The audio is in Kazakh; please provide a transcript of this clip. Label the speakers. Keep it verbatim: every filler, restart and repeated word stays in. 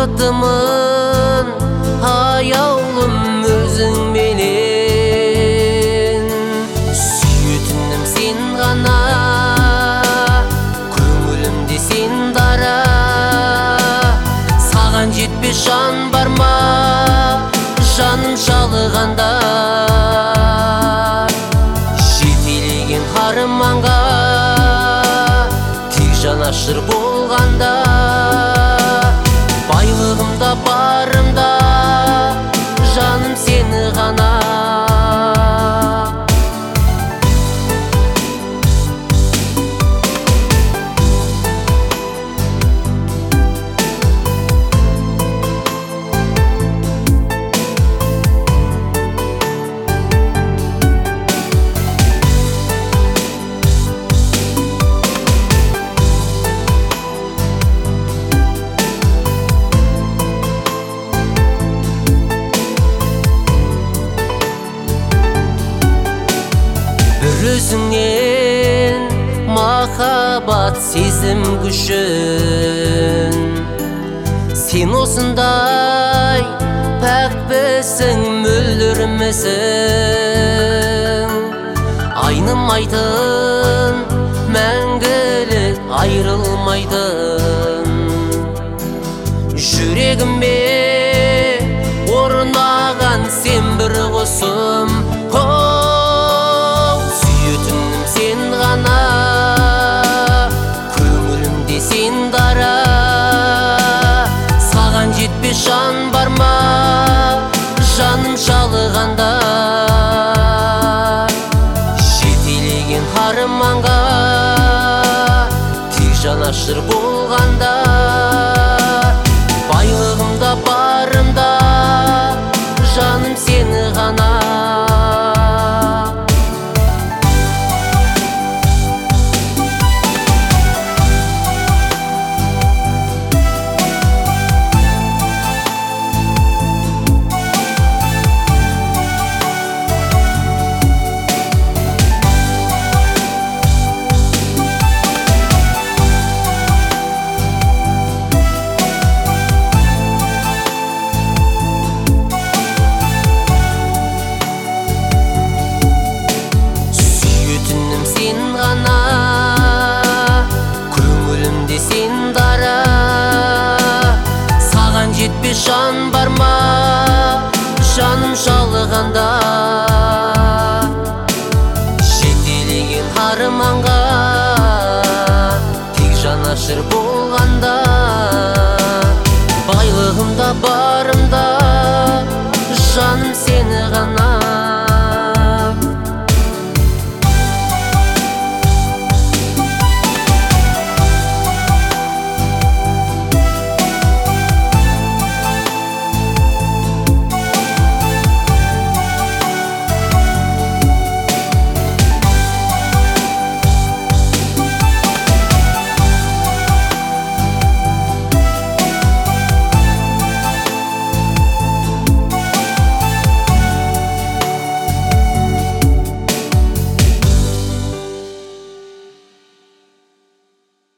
Speaker 1: бақытымын аяулым өзің менен. Сүйетінім сен ғана, көңілімде сен дара. Саған жетпес жан бар ма, жаным шалығанда. Жетелеген арманға тек жанашыр болғанда. Байлығымда барымда жаным сені ғана. Өзіңнен махаббат сезім күшін. Сен осындай пәкпісің, мөлдірмісің. Айнымайтын, мәңгілік айрылмайтын. Жүрегіме орнаған сен бір құсым. Көңілімде сен дара. Саған жетпес жан бар ма, жаным шалығанда. Жетелеген арманға тек жанашыр болғанда. Байлығымда барымда жаным сені ғана. Көңілімде сен дара. Саған жетпес жан бар ма, жаным шалығанда. Жетелеген арманға тек жанашыр бол.